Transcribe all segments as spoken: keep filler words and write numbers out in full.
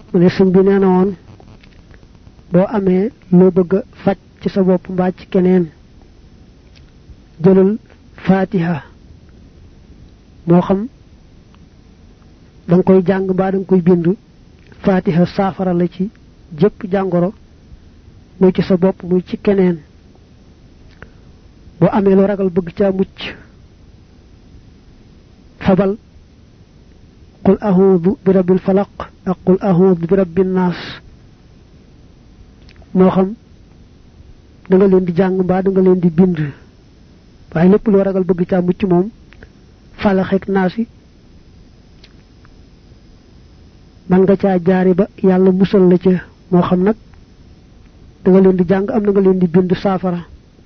mu ne sëñ bi nee na woon boo amee loo bëgg a faj ci sa bopp mbaa ci keneen jëlal fatiha moo xam danga koy jàng mbaa danga koy bind fatiha saafara la ci jëpp jàngoro muy ci sa bopp muy ci keneen boo amee loo ragal bëgg caa mucc fabal qul a'udhu bi rabbil falaq ak qul a'udhu bi rabbin nas moo xam da nga leen di jàng mbaa da nga leen di bind waaye lépp loo ragal bëgg caa mucc moom falax ak naasi man nga caa jaari ba yàlla musal la ca moo xam nag da nga leen di jàng am na nga leen di bind saafara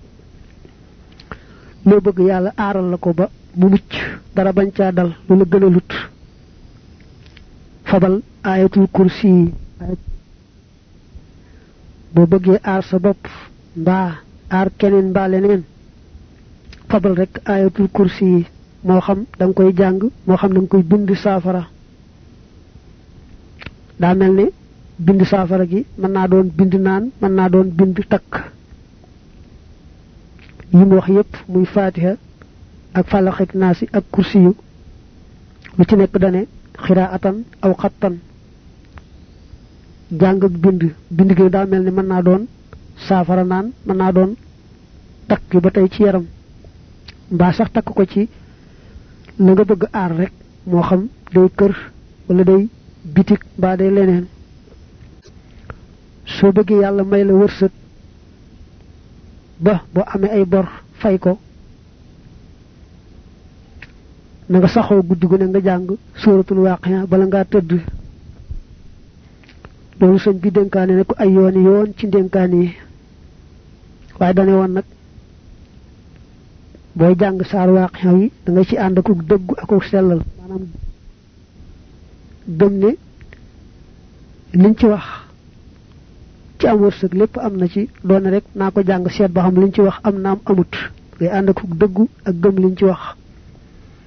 loo bëgg yàlla aaral la ko ba mu mucc dara bañ caa dal lu la gën a lut fabal ayatul kursi boo bëggee aar sa bopp mbaa aar keneen mbaa leneen fabal rek ayatul kursi moo xam da nga koy jàng moo xam da nga koy bind saafara daa mel ne bind saafara gi mën naa doon bind naan mën naa doon bind takk yi mu wax yépp muy fatiha ak falax ak naasi ak kursi yu lu ci nekk dane xiraatan aw xattan jàng ak bind bind gi daa mel ne mën naa doon saafara naan mën naa doon takk ba tey ci yaram mbaa sax takk ko ci la nga bëgg aar rek moo xam day kër wala day bitik mbaa day leneen soo bëggee yàlla may la wërsëg ba boo amee ay bor fay ko na nga saxoo guddi gu ne nga jàng suratul waqiya bala ngaa tëdd loolu sëñ bi dénkaane ne ko ay yooni yoon ci dénkaane yi waaye dane woon nag booy jàng saar waqiya yi da nga ci ànd ak dëggu ak sellal maanaam gëm ne liñ ci wax ci am wërsëg lépp am na ci doone rek naa ko jàng seet ba xam liñ ci wax am na am amut ngay ànd ak dëggu ak gëm liñ ci wax